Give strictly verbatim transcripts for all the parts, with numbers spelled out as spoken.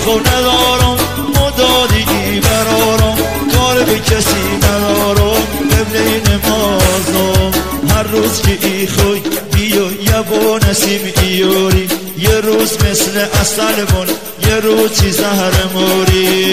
خود ندارم مدادی برارم کار به کسی ندارم قبله نمازم هر روز که ای خوی بیا یه با نسیم ایوری یه روز مثل اصل بون یه روز چی زهر موری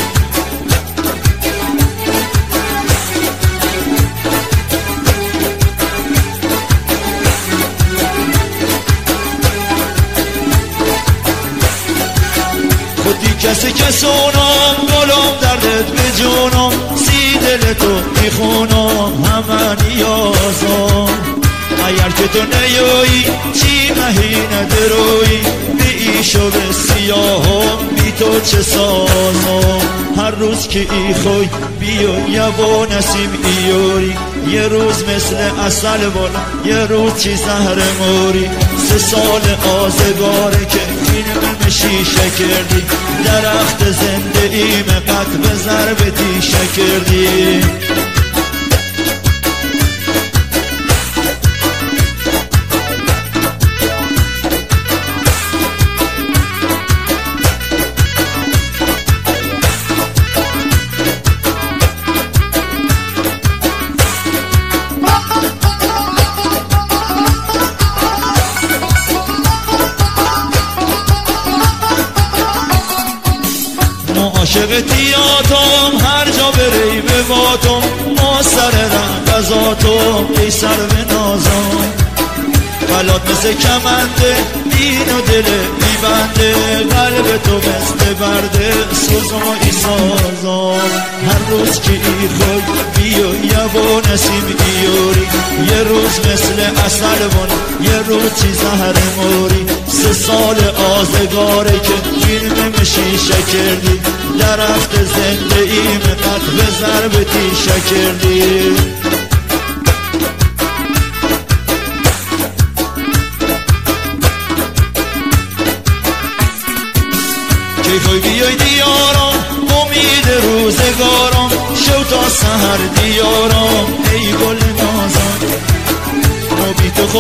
خودی کسی کسونم گلم دردت به جونم سی دل تو میخونم همه نیازم اگر که تو نیایی چی مهی ندروی بی ایشو به سیاهم بی تو چه سازم هر روز که ای خوی بیا یه با نسیم ایوری یه روز مثل اصل بالا یه روز چی زهر موری سه سال آزگاره که اینم شیشه کردی درخت زنده ایم قط به ضرب تیشه کردی عاشق تیاتم هر جا بری به باتم ما سر رنگزاتم ای سر به نازم قلات مثل کمنده دین و دل میبنده قلب تو مثل برده سوزم و ای سازم هر روز که ای خود بیا یه با نسیم ایوری یه روز مثل اصل بون یه روز چی زهر موری سه سال آزگاره که فیلم شیشه کردی درخت زنده ایم قط به ضرب تیشه کردی کی خوی بیای دیارم امید روزگارم شو تا سحر دیارم